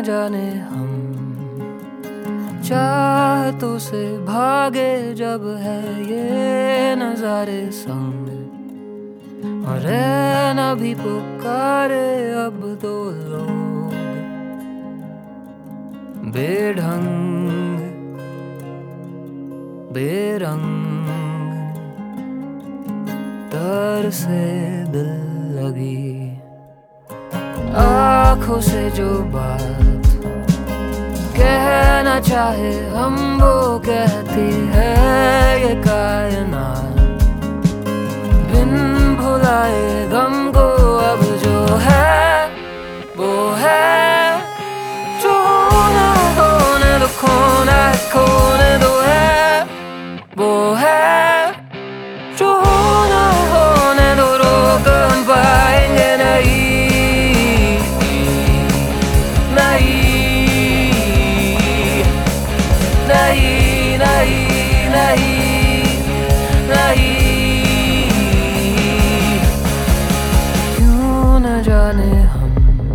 जाने हम चाहतों से भागे जब है ये नजारे संग, और रहना भी पुकारे अब दो लोग बेढंग बेरंग तर से दिल लगी। आँखों से जो बात कहना चाहे हम वो कहती है ये कायनात, बिन भुलाए गम को अब जो है वो है। जो होना होने दो, खोना खोने दो है वो है। जो होना होने दो, रोक हम पाएंगे नहीं नहीं नहीं नहीं नहीं नहीं। क्यों न जाने हम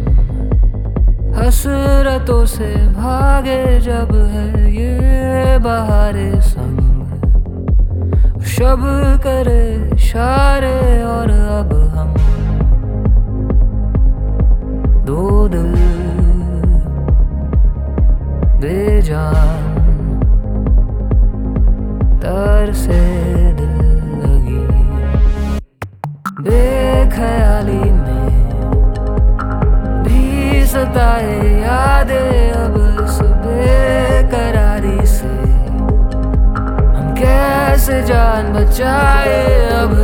हसरतों से भागे जब है ये बहारे संग, शब करे इशारे और अब हम दो दिल बेजान तर से दिल लगी। बेख्याली में भी सताए यादें अब इस बेकरारी से, हम कैसे जान बचाए अब